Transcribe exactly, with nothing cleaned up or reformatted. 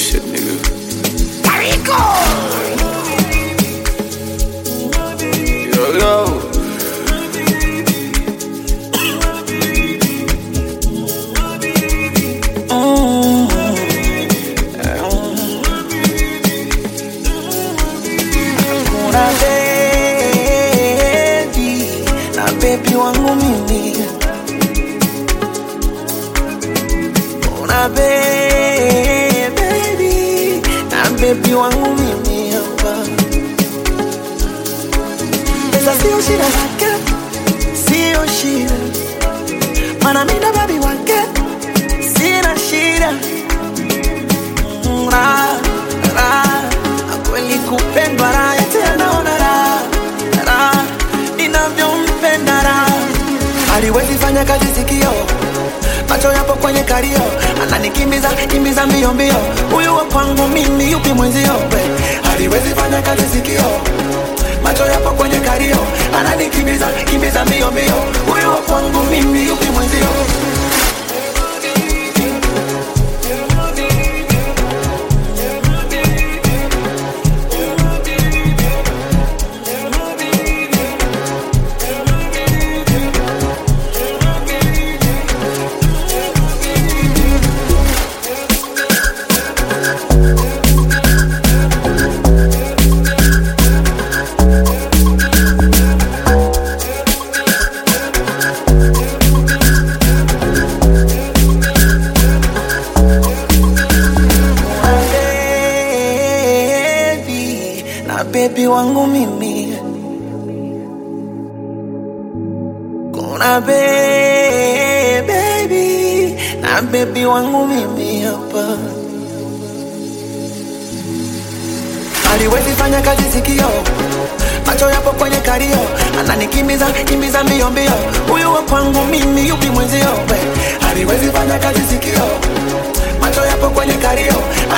shit, nigga. Carico! Yo, yo. Kuna baby, na baby wangu mimi. Kuna baby, na baby wangu mimi hapa. Esa sio shida zake, sio shida. Mana mimi na baby wake, sina shida. Ra, ra, kweli kupendwa ra, naona ra, ra, ninavyompenda ra. Haliwezi fanya kazi sikio, macho yapo kwenye kario, ananikimbiza, kimbiza mbio mbio. Huyu wa kwangu mimi yupi mwenzio? Haliwezi fanya kazi sikio, macho yapo kwenye kario, ananikimbiza, kimbiza mbio mbio. Huyu wa kwangu mimi yupi mwenzio? Baby wangu mimi, kuna baby, baby, na baby wangu mimi hapa. Haliwezi fanya kazi sikio, macho yapo kwenye kario, ananikimbiza, kimbiza mbio mbio. Huyu wa kwangu mimi yupi mwenzio? Haliwezi fanya kazi sikio, macho yapo kwenye kario,